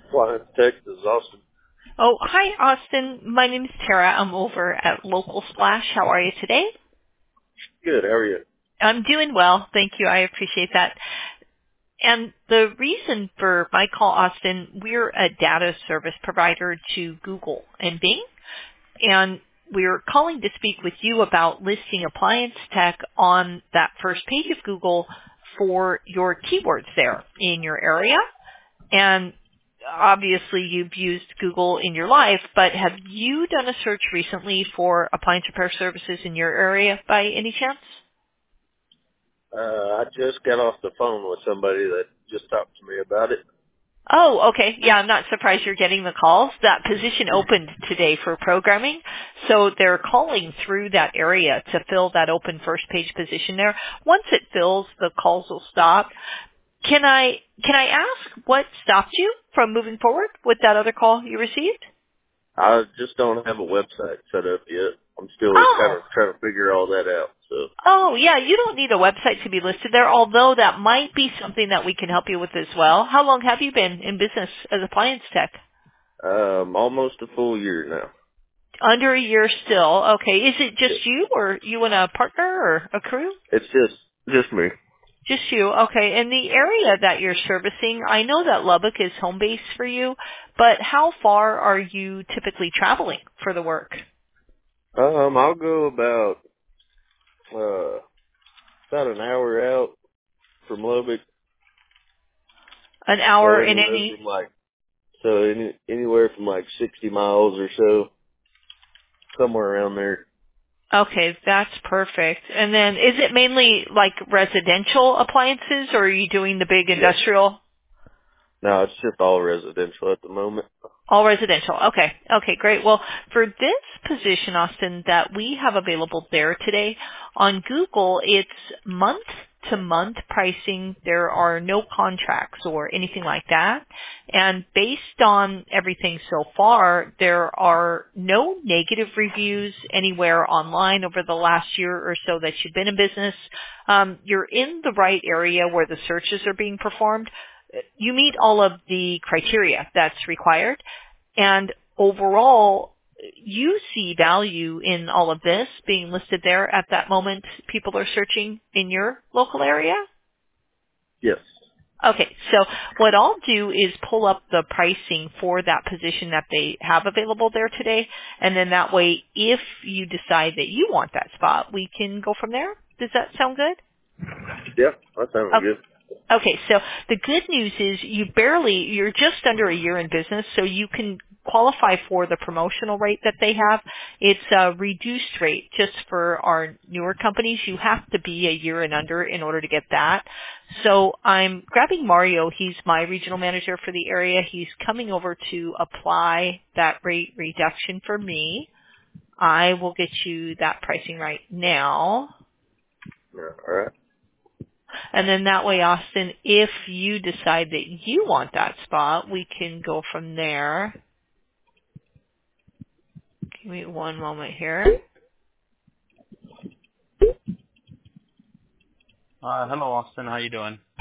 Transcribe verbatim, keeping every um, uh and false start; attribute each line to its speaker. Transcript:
Speaker 1: Flying Texas, Austin.
Speaker 2: Oh, hi, Austin. My name is Tara. I'm over at Local Splash. How are you today?
Speaker 1: Good, how are you?
Speaker 2: I'm doing well. Thank you. I appreciate that. And the reason for my call, Austin, we're a data service provider to Google and Bing, and we're calling to speak with you about listing appliance tech on that first page of Google for your keywords there in your area. And obviously you've used Google in your life, but have you done a search recently for appliance repair services in your area by any chance?
Speaker 1: Uh, I just got off the phone with somebody that just talked to me about it.
Speaker 2: Oh, okay. Yeah, I'm not surprised you're getting the calls. That position opened today for programming, so they're calling through that area to fill that open first page position there. Once it fills, the calls will stop. Can I can I ask what stopped you from moving forward with that other call you received?
Speaker 1: I just don't have a website set up yet. I'm still kind
Speaker 2: Oh.
Speaker 1: of trying to figure all that out, so.
Speaker 2: Oh, yeah, you don't need a website to be listed there, although that might be something that we can help you with as well. How long have you been in business as appliance tech?
Speaker 1: Um, almost a full year now.
Speaker 2: Under a year still. Okay. Is it
Speaker 1: Yeah.
Speaker 2: just you or you and a partner or a crew?
Speaker 1: It's just, just me.
Speaker 2: Just you. Okay. And the area that you're servicing, I know that Lubbock is home base for you, but how far are you typically traveling for the work?
Speaker 1: Um, I'll go about, uh, about an hour out from Lubbock.
Speaker 2: An
Speaker 1: So
Speaker 2: hour in
Speaker 1: anywhere
Speaker 2: any?
Speaker 1: from like, so any, anywhere from like sixty miles or so, somewhere around there.
Speaker 2: Okay, that's perfect. And then is it mainly like residential appliances or are you doing the big
Speaker 1: Yes.
Speaker 2: industrial?
Speaker 1: No, it's just all residential at the moment.
Speaker 2: All residential. Okay. Okay, great. Well, for this position, Austin, that we have available there today, on Google, it's month to month pricing. There are no contracts or anything like that. And based on everything so far, there are no negative reviews anywhere online over the last year or so that you've been in business. Um, you're in the right area where the searches are being performed. You meet all of the criteria that's required, and overall, you see value in all of this being listed there at that moment people are searching in your local area?
Speaker 1: Yes.
Speaker 2: Okay, so what I'll do is pull up the pricing for that position that they have available there today, and then that way, if you decide that you want that spot, we can go from there. Does that sound good?
Speaker 1: Yeah, that sounds
Speaker 2: Okay.
Speaker 1: good.
Speaker 2: Okay, so the good news is you barely, you're just under a year in business, so you can qualify for the promotional rate that they have. It's a reduced rate just for our newer companies. You have to be a year and under in order to get that. So I'm grabbing Mario. He's my regional manager for the area. He's coming over to apply that rate reduction for me. I will get you that pricing right now.
Speaker 1: Yeah, all right.
Speaker 2: And then that way, Austin, if you decide that you want that spot, we can go from there. Give me one moment here.
Speaker 3: Uh, hello, Austin. How you doing?